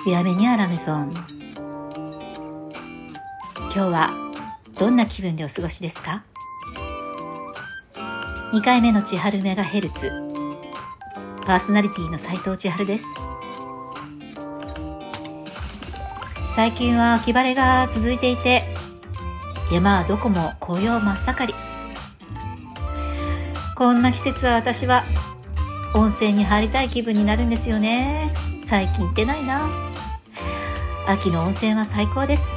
ビアメニアーラメゾン。今日はどんな気分でお過ごしですか？2回目の千春メガヘルツ、パーソナリティの斉藤千春です。最近は秋晴れが続いていて、山はどこも紅葉真っ盛り。こんな季節は私は温泉に入りたい気分になるんですよね。最近行ってないな。秋の温泉は最高です。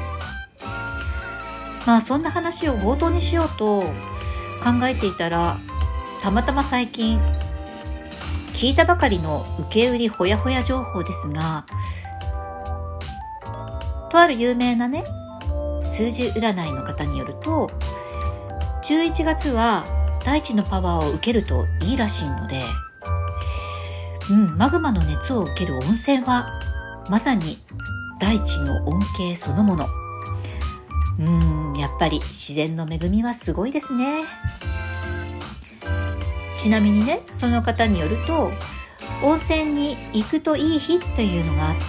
そんな話を冒頭にしようと考えていたら、たまたま最近聞いたばかりの受け売りほやほや情報ですが、とある有名なね、数字占いの方によると、11月は大地のパワーを受けるといいらしいので、マグマの熱を受ける温泉はまさに大地の恩恵そのもの。やっぱり自然の恵みはすごいですね。ちなみにね、その方によると、温泉に行くといい日というのがあって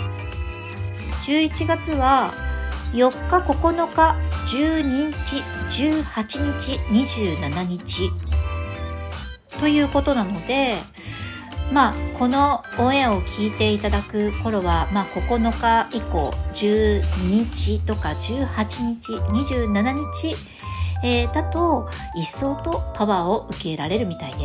、11月は4日、9日、12日、18日、27日ということなので、このオンエアを聞いていただく頃は、9日以降、12日とか18日、27日、だと一層とパワーを受けられるみたいです。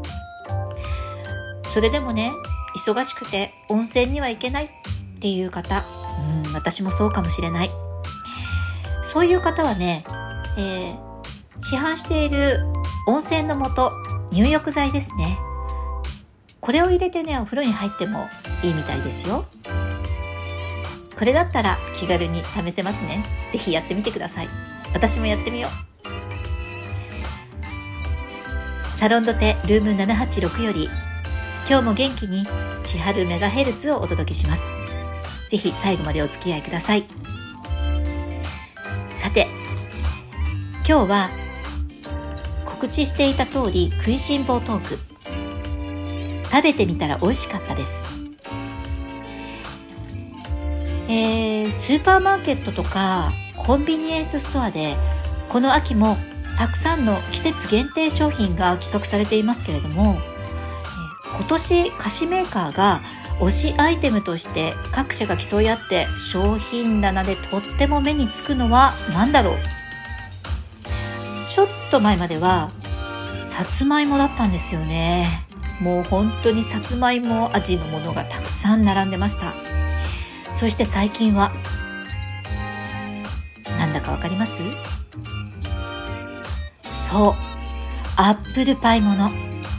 それでもね、忙しくて温泉には行けないっていう方、私もそうかもしれない。そういう方はね、市販している温泉の素、入浴剤ですね。これを入れてね、お風呂に入ってもいいみたいですよ。これだったら気軽に試せますね。ぜひやってみてください。私もやってみよう。サロンドテルーム786より、今日も元気に千春メガヘルツをお届けします。ぜひ最後までお付き合いください。さて、今日は告知していた通り、食いしん坊トーク。食べてみたら美味しかったです。スーパーマーケットとかコンビニエンスストアでこの秋もたくさんの季節限定商品が企画されていますけれども、今年菓子メーカーが推しアイテムとして各社が競い合って商品棚でとっても目につくのは何だろう。ちょっと前まではさつまいもだったんですよね。もう本当にさつまいも味のものがたくさん並んでました。そして最近はなんだかわかります？そう、アップルパイもの。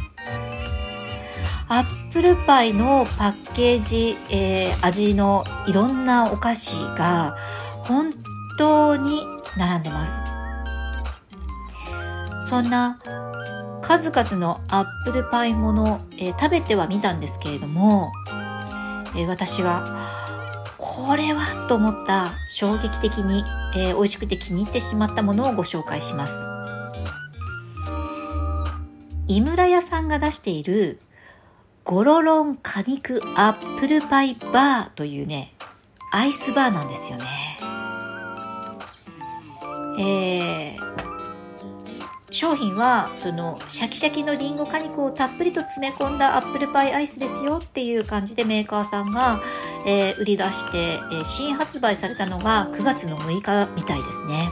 アップルパイのパッケージ、味のいろんなお菓子が本当に並んでます。そんな数々のアップルパイもの、食べてはみたんですけれども、私がこれはと思った衝撃的に、美味しくて気に入ってしまったものをご紹介します。井村屋さんが出しているゴロロン果肉アップルパイバーというね、アイスバーなんですよね。商品はそのシャキシャキのリンゴ果肉をたっぷりと詰め込んだアップルパイアイスですよっていう感じでメーカーさんが、売り出して、新発売されたのが9月の6日みたいですね。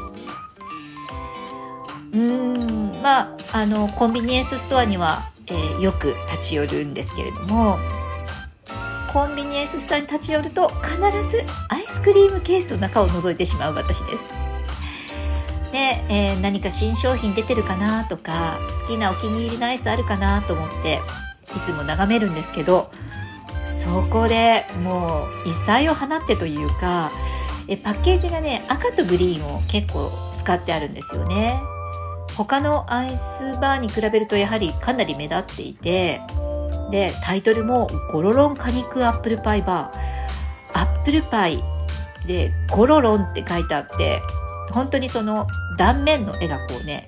コンビニエンスストアには、よく立ち寄るんですけれども、コンビニエンスストアに立ち寄ると必ずアイスクリームケースの中を覗いてしまう私です。で、何か新商品出てるかなとか、好きなお気に入りのアイスあるかなと思っていつも眺めるんですけど、そこでもう異彩を放ってというか、パッケージがね、赤とグリーンを結構使ってあるんですよね。他のアイスバーに比べるとやはりかなり目立っていて、でタイトルもゴロロン果肉アップルパイバー、アップルパイでゴロロンって書いてあって、本当にその断面の絵がこうね、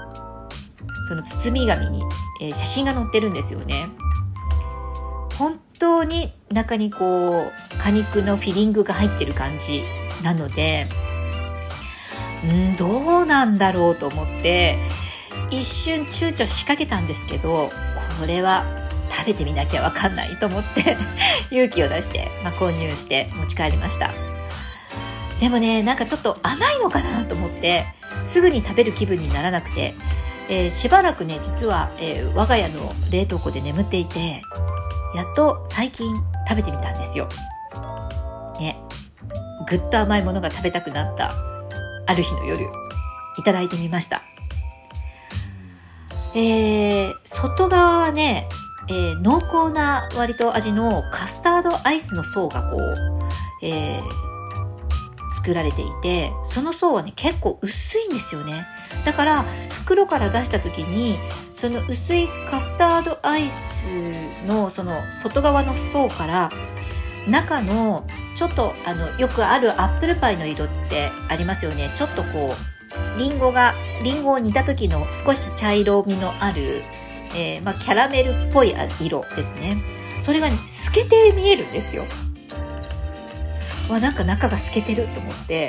その包み紙に、写真が載ってるんですよね。本当に中にこう果肉のフィリングが入ってる感じなので、どうなんだろうと思って一瞬躊躇しかけたんですけど、これは食べてみなきゃわかんないと思って勇気を出して、購入して持ち帰りました。でもね、なんかちょっと甘いのかなと思ってすぐに食べる気分にならなくて、しばらくね実は、我が家の冷凍庫で眠っていて、やっと最近食べてみたんですよ。ね、ぐっと甘いものが食べたくなったある日の夜、いただいてみました。外側はね、濃厚な割と味のカスタードアイスの層がこう、作られていて、その層はね結構薄いんですよね。だから袋から出した時にその薄いカスタードアイスのその外側の層から中のちょっとよくあるアップルパイの色ってありますよね。ちょっとこうリンゴを煮た時の少し茶色みのある、キャラメルっぽい色ですね。それがね透けて見えるんですよ。なんか中が透けてると思って、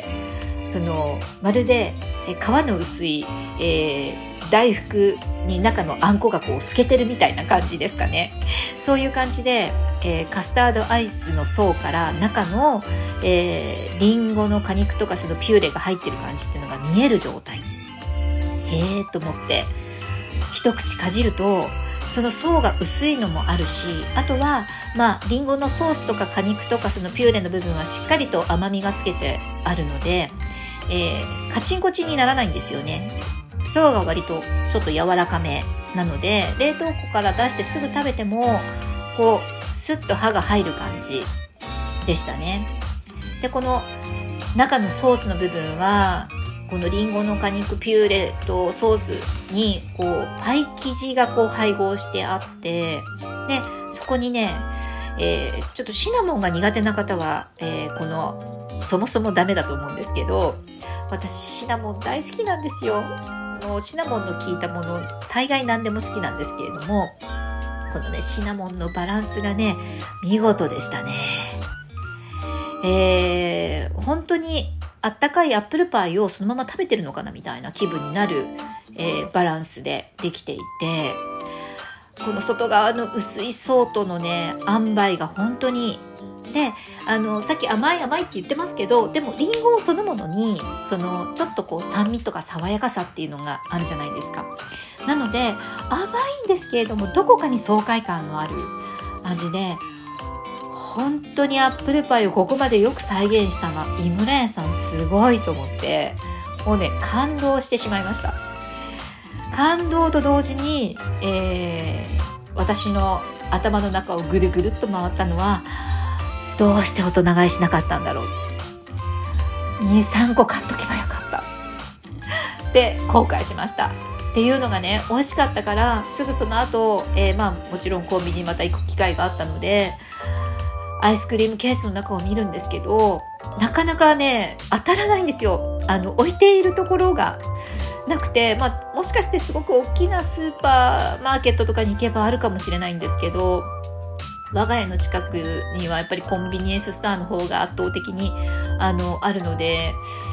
まるで皮の薄い、大福に中のあんこがこう透けてるみたいな感じですかね。そういう感じで、カスタードアイスの層から中の、リンゴの果肉とかそのピューレが入ってる感じっていうのが見える状態。と思って一口かじると、その層が薄いのもあるし、あとはリンゴのソースとか果肉とかそのピューレの部分はしっかりと甘みがつけてあるので、カチンコチンにならないんですよね。層が割とちょっと柔らかめなので、冷凍庫から出してすぐ食べてもこうスッと歯が入る感じでしたね。で、この中のソースの部分はこのリンゴの果肉ピューレとソースにこうパイ生地がこう配合してあって、でそこにね、ちょっとシナモンが苦手な方は、このそもそもダメだと思うんですけど、私シナモン大好きなんですよ。シナモンの効いたもの大概何でも好きなんですけれども、このねシナモンのバランスがね見事でしたね。本当にあったかいアップルパイをそのまま食べてるのかなみたいな気分になる、バランスでできていて、この外側の薄い層とのね塩梅が本当にで、さっき甘いって言ってますけど、でもリンゴそのものにちょっとこう酸味とか爽やかさっていうのがあるじゃないですか。なので甘いんですけれども、どこかに爽快感のある味で、本当にアップルパイをここまでよく再現した井村屋さんすごいと思って、もうね感動してしまいました。感動と同時に、私の頭の中をぐるぐるっと回ったのは、どうして大人買いしなかったんだろう、 2,3 個買っとけばよかったって後悔しました。っていうのがね、美味しかったからすぐその後、もちろんコンビニにまた行く機会があったのでアイスクリームケースの中を見るんですけど、なかなかね当たらないんですよ。置いているところがなくて、もしかしてすごく大きなスーパーマーケットとかに行けばあるかもしれないんですけど、我が家の近くにはやっぱりコンビニエンスストアの方が圧倒的にあるので、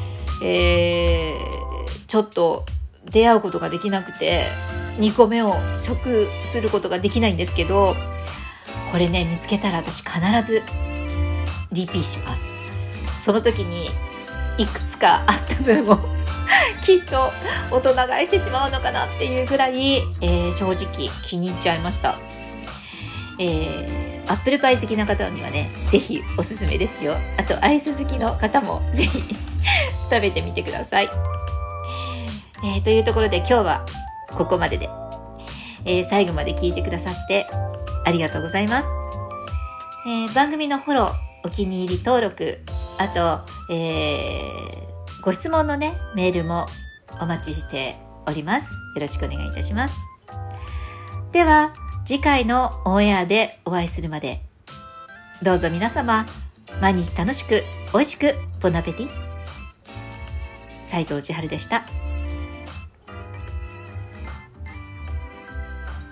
ちょっと出会うことができなくて2個目を食することができないんですけど、これね見つけたら私必ずリピします。その時にいくつかあった分をきっと大人買いしてしまうのかなっていうぐらい、正直気に入っちゃいました。アップルパイ好きな方にはねぜひおすすめですよ。あとアイス好きの方もぜひ食べてみてください。というところで今日はここまでで、最後まで聞いてくださってありがとうございます。番組のフォロー、お気に入り登録、あと、ご質問のねメールもお待ちしております。よろしくお願いいたします。では次回のオンエアでお会いするまで、どうぞ皆様毎日楽しく美味しくボナペティ。斉藤千春でした。